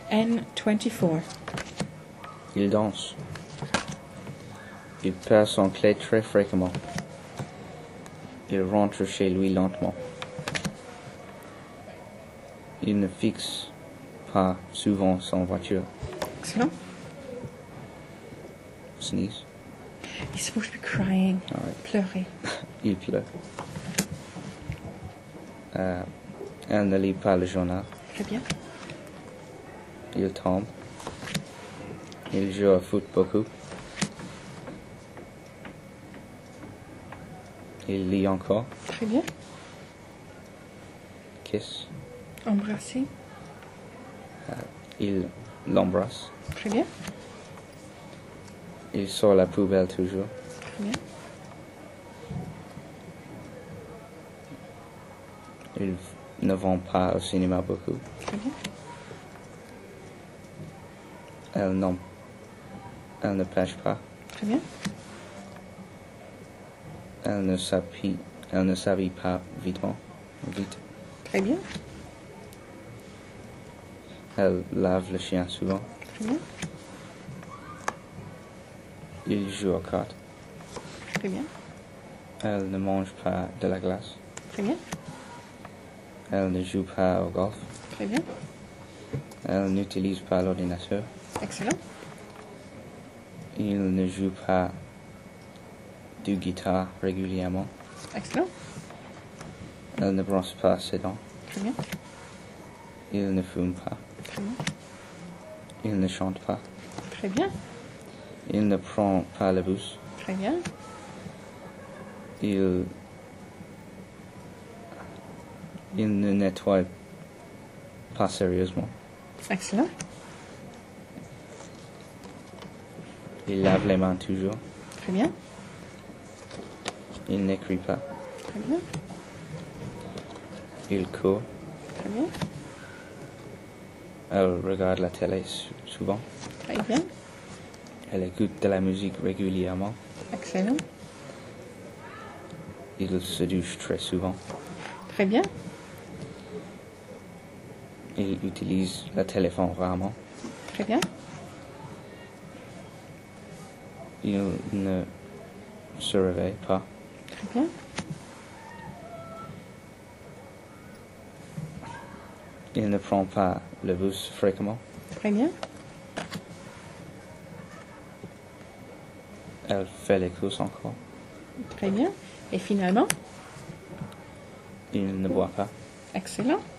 N24. Il danse. Il perd son clé très fréquemment. Il rentre chez lui lentement. Il ne fixe pas souvent son voiture. Excellent. Sneeze. He's supposed to be crying. All right. Pleurer. Il pleure. Elle ne lit pas le journal. Très bien. Il tombe. Il joue au foot beaucoup. Il lit encore. Très bien. Kiss. Embrasser. Il l'embrasse. Très bien. Il sort la poubelle toujours. Très bien. Il ne vont pas au cinéma beaucoup. Très bien. Elle ne pêche pas. Très bien. Elle ne s'habille pas vite. Très bien. Elle lave le chien souvent. Très bien. Il joue aux cartes. Très bien. Elle ne mange pas de la glace. Très bien. Elle ne joue pas au golf. Très bien. Elle n'utilise pas l'ordinateur. Excellent. Il ne joue pas du guitare régulièrement. Excellent. Elle ne brosse pas ses dents. Très bien. Il ne fume pas. Très bien. Il ne chante pas. Très bien. Il ne prend pas le bus. Très bien. Il ne nettoie pas sérieusement. Excellent. Il lave les mains toujours. Très bien. Il n'écrit pas. Très bien. Il court. Très bien. Elle regarde la télé souvent. Très bien. Elle écoute de la musique régulièrement. Excellent. Il se douche très souvent. Très bien. Il utilise le téléphone rarement. Très bien. Il ne se réveille pas. Très bien. Il ne prend pas le bus fréquemment. Très bien. Elle fait les courses encore. Très bien. Et finalement, Il ne boit pas. excellent.